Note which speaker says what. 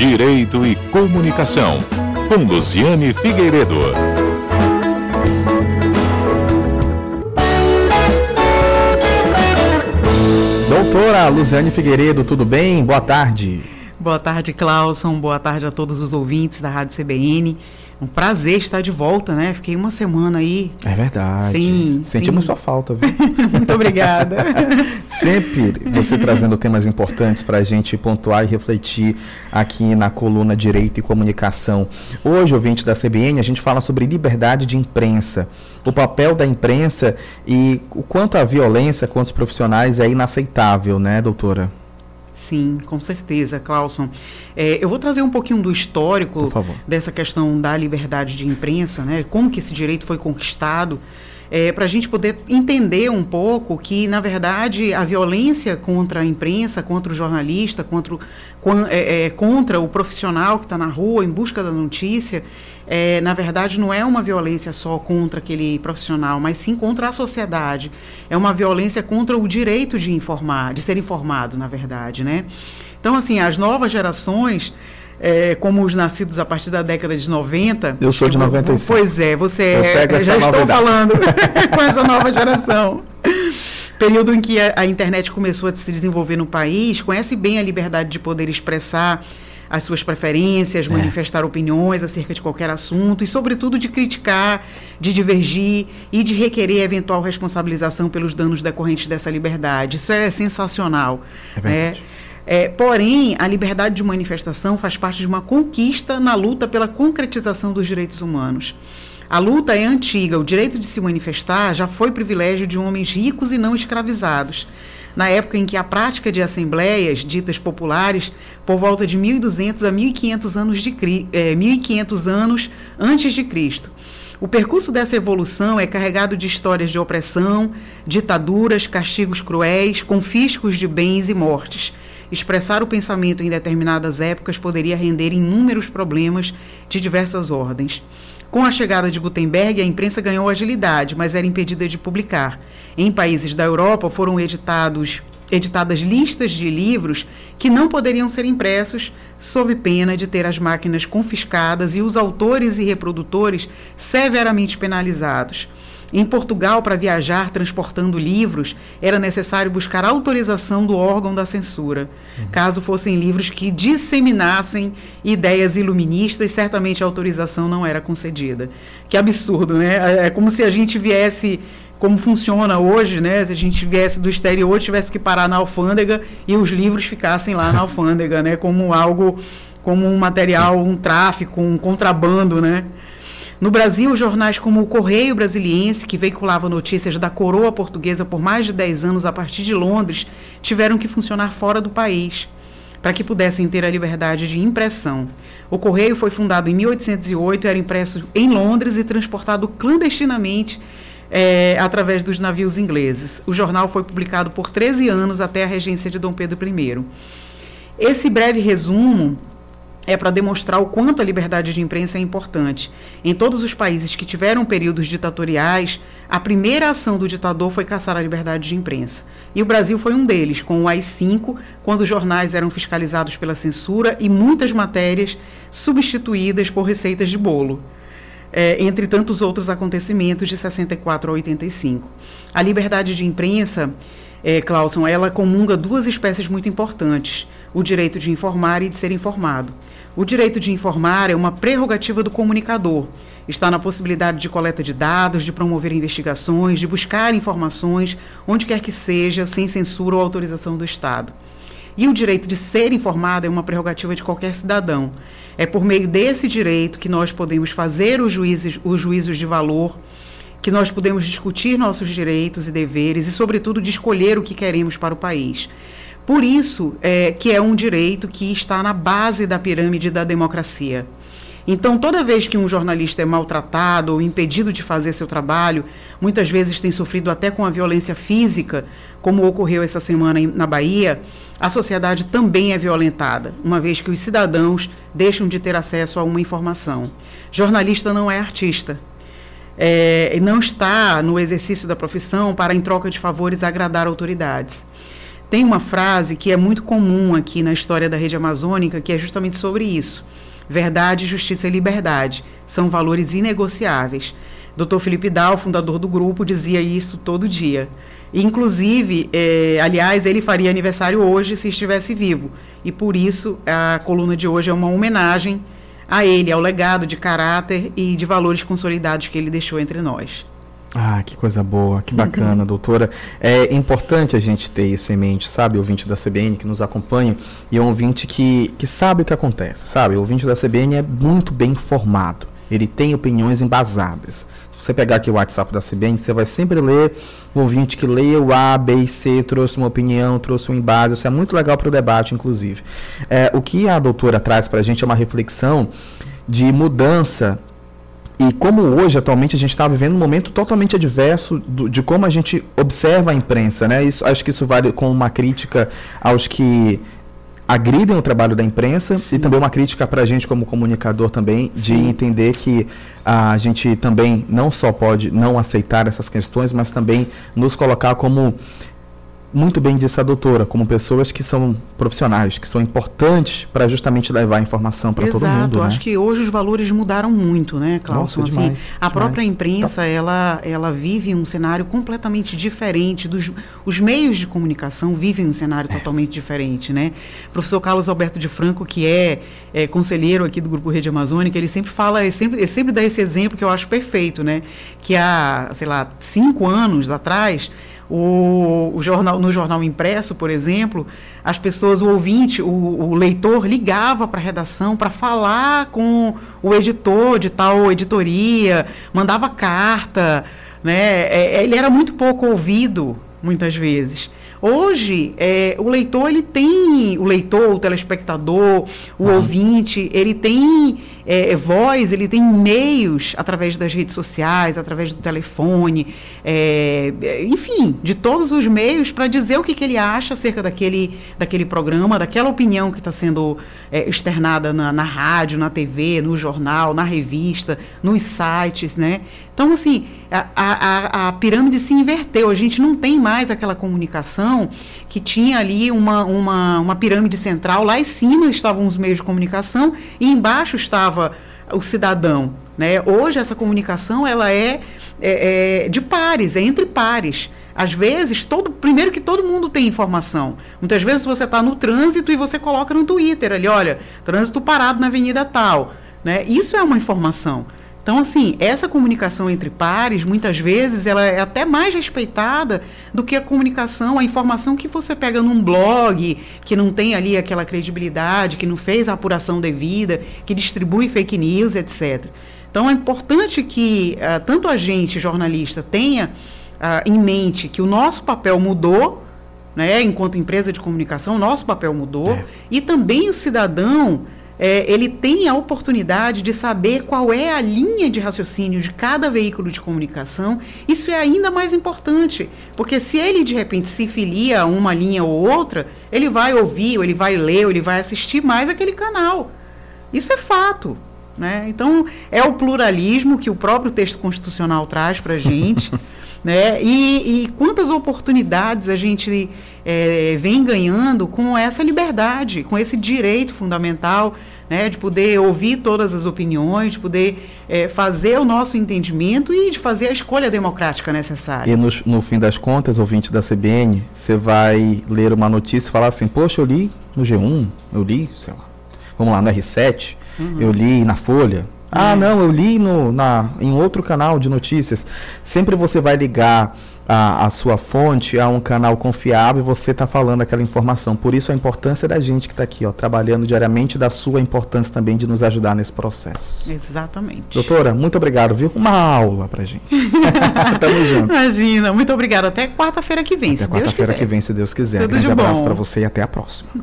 Speaker 1: Direito e Comunicação, com Luziane Figueiredo.
Speaker 2: Doutora Luziane Figueiredo, tudo bem? Boa tarde.
Speaker 3: Boa tarde, Clauson. Boa tarde a todos os ouvintes da Rádio CBN. Um prazer estar de volta, né? Fiquei uma semana aí.
Speaker 2: É verdade. Sentimos sua falta, viu?
Speaker 3: Muito obrigada.
Speaker 2: Sempre você trazendo temas importantes para a gente pontuar e refletir aqui na coluna Direito e Comunicação. Hoje, ouvinte da CBN, a gente fala sobre liberdade de imprensa, o papel da imprensa e o quanto a violência contra os profissionais é inaceitável, né, doutora?
Speaker 3: Sim, com certeza, Clauson. Eu vou trazer um pouquinho do histórico dessa questão da liberdade de imprensa, né? Como que esse direito foi conquistado, para a gente poder entender um pouco que, na verdade, a violência contra a imprensa, contra o jornalista, contra o profissional que está na rua em busca da notícia, na verdade, não é uma violência só contra aquele profissional, mas sim contra a sociedade. É uma violência contra o direito de informar, de ser informado, na verdade, né? Então, assim, as novas gerações, como os nascidos a partir da década de 90...
Speaker 2: Eu sou de 95.
Speaker 3: Pois é, já estou falando com essa nova geração. Período em que a internet começou a se desenvolver no país, conhece bem a liberdade de poder expressar as suas preferências, manifestar opiniões acerca de qualquer assunto e, sobretudo, de criticar, de divergir e de requerer eventual responsabilização pelos danos decorrentes dessa liberdade. Isso é sensacional.
Speaker 2: É verdade.
Speaker 3: Porém, a liberdade de manifestação faz parte de uma conquista na luta pela concretização dos direitos humanos. A luta é antiga, o direito de se manifestar já foi privilégio de homens ricos e não escravizados. Na época em que a prática de assembleias ditas populares, por volta de 1.200 a 1.500 anos antes de Cristo. O percurso dessa evolução é carregado de histórias de opressão, ditaduras, castigos cruéis, confiscos de bens e mortes. Expressar o pensamento em determinadas épocas poderia render inúmeros problemas de diversas ordens. Com a chegada de Gutenberg, a imprensa ganhou agilidade, mas era impedida de publicar. Em países da Europa, foram editadas listas de livros que não poderiam ser impressos, sob pena de ter as máquinas confiscadas e os autores e reprodutores severamente penalizados. Em Portugal, para viajar transportando livros, era necessário buscar autorização do órgão da censura. Caso fossem livros que disseminassem ideias iluministas, certamente a autorização não era concedida. Que absurdo, né? É como se a gente viesse, como funciona hoje, né? Se a gente viesse do exterior, tivesse que parar na alfândega e os livros ficassem lá na alfândega, né? Como um material, um tráfico, um contrabando, né? No Brasil, jornais como o Correio Brasiliense, que veiculava notícias da coroa portuguesa por mais de 10 anos a partir de Londres, tiveram que funcionar fora do país, para que pudessem ter a liberdade de impressão. O Correio foi fundado em 1808, era impresso em Londres e transportado clandestinamente através dos navios ingleses. O jornal foi publicado por 13 anos até a regência de Dom Pedro I. Esse breve resumo é para demonstrar o quanto a liberdade de imprensa é importante. Em todos os países que tiveram períodos ditatoriais, a primeira ação do ditador foi caçar a liberdade de imprensa. E o Brasil foi um deles, com o AI-5, quando os jornais eram fiscalizados pela censura e muitas matérias substituídas por receitas de bolo. Entre tantos outros acontecimentos de 64 a 85. A liberdade de imprensa, Clauson, ela comunga duas espécies muito importantes: o direito de informar e de ser informado. O direito de informar é uma prerrogativa do comunicador. Está na possibilidade de coleta de dados, de promover investigações, de buscar informações, onde quer que seja, sem censura ou autorização do Estado. E o direito de ser informado é uma prerrogativa de qualquer cidadão. É por meio desse direito que nós podemos fazer os juízos de valor, que nós podemos discutir nossos direitos e deveres e, sobretudo, de escolher o que queremos para o país. Por isso que é um direito que está na base da pirâmide da democracia. Então, toda vez que um jornalista é maltratado ou impedido de fazer seu trabalho, muitas vezes tem sofrido até com a violência física, como ocorreu essa semana na Bahia, a sociedade também é violentada, uma vez que os cidadãos deixam de ter acesso a uma informação. Jornalista não é artista. Não está no exercício da profissão para, em troca de favores, agradar autoridades. tem uma frase que é muito comum aqui na história da Rede Amazônica, que é justamente sobre isso. Verdade, justiça e liberdade são valores inegociáveis. Dr. Felipe Dal, fundador do grupo, dizia isso todo dia. Inclusive, aliás, ele faria aniversário hoje se estivesse vivo. E por isso a coluna de hoje é uma homenagem a ele, ao legado de caráter e de valores consolidados que ele deixou entre nós.
Speaker 2: Ah, que coisa boa, que bacana, doutora. É importante a gente ter isso em mente, sabe? O ouvinte da CBN que nos acompanha e é um ouvinte que sabe o que acontece, sabe? O ouvinte da CBN é muito bem informado, ele tem opiniões embasadas. Se você pegar aqui o WhatsApp da CBN, você vai sempre ler o ouvinte que lê o A, B e C, trouxe uma opinião, trouxe um embase. Isso é muito legal para o debate, inclusive. O que a doutora traz para a gente é uma reflexão de mudança. E como hoje, atualmente, a gente está vivendo um momento totalmente adverso de como a gente observa a imprensa, né? Acho que isso vale como uma crítica aos que agridem o trabalho da imprensa. Sim. E também uma crítica para a gente como comunicador também, sim, de entender que a gente também não só pode não aceitar essas questões, mas também nos colocar como... Muito bem disse a doutora, como pessoas que são profissionais, que são importantes para justamente levar a informação para todo mundo.
Speaker 3: Exato, acho que hoje os valores mudaram muito, né, Cláudio?
Speaker 2: Nossa, demais,
Speaker 3: a própria imprensa, ela vive um cenário completamente diferente, os meios de comunicação vivem um cenário totalmente diferente, né? O professor Carlos Alberto de Franco, que é conselheiro aqui do Grupo Rede Amazônica, ele sempre fala, ele sempre dá esse exemplo que eu acho perfeito, né? Que há, 5 anos atrás... no jornal impresso, por exemplo, as pessoas, o ouvinte, o leitor ligava para a redação para falar com o editor de tal editoria, mandava carta, né? Ele era muito pouco ouvido, muitas vezes. Hoje, o leitor, o telespectador, o ouvinte, ele tem voz, ele tem meios através das redes sociais, através do telefone, enfim, de todos os meios para dizer o que ele acha acerca daquele programa, daquela opinião que está sendo externada na rádio, na TV, no jornal, na revista, nos sites, né? Então, assim, a pirâmide se inverteu. A gente não tem mais aquela comunicação que tinha ali uma pirâmide central. Lá em cima estavam os meios de comunicação e embaixo estava o cidadão, né? Hoje, essa comunicação ela é de pares, é entre pares. Às vezes, primeiro que todo mundo tem informação. Muitas vezes você está no trânsito e você coloca no Twitter ali, olha, trânsito parado na avenida tal, né? Isso é uma informação. Então, assim, essa comunicação entre pares, muitas vezes, ela é até mais respeitada do que a comunicação, a informação que você pega num blog, que não tem ali aquela credibilidade, que não fez a apuração devida, que distribui fake news, etc. Então, é importante que tanto a gente, jornalista, tenha em mente que o nosso papel mudou, né, enquanto empresa de comunicação, o nosso papel mudou, e também o cidadão... ele tem a oportunidade de saber qual é a linha de raciocínio de cada veículo de comunicação. Isso é ainda mais importante, porque se ele, de repente, se filia a uma linha ou outra, ele vai ouvir, ou ele vai ler, ou ele vai assistir mais aquele canal. Isso é fato, né? Então, é o pluralismo que o próprio texto constitucional traz para a gente, né? E quantas oportunidades a gente vem ganhando com essa liberdade, com esse direito fundamental, né, de poder ouvir todas as opiniões, de poder fazer o nosso entendimento e de fazer a escolha democrática necessária.
Speaker 2: E no fim das contas, ouvinte da CBN, você vai ler uma notícia e falar assim, poxa, eu li no G1, eu li, sei lá, vamos lá, no R7, eu li na Folha. Ah, não, eu li em outro canal de notícias. Sempre você vai ligar a sua fonte a um canal confiável e você está falando aquela informação. Por isso a importância da gente que está aqui, trabalhando diariamente, da sua importância também de nos ajudar nesse processo.
Speaker 3: Exatamente.
Speaker 2: Doutora, muito obrigado, viu? Uma aula pra gente. Tamo junto.
Speaker 3: Imagina, muito obrigada. Até quarta-feira que vem,
Speaker 2: até quarta-feira que vem, se Deus quiser.
Speaker 3: Tudo
Speaker 2: Grande
Speaker 3: de
Speaker 2: abraço
Speaker 3: bom
Speaker 2: para você e até a próxima.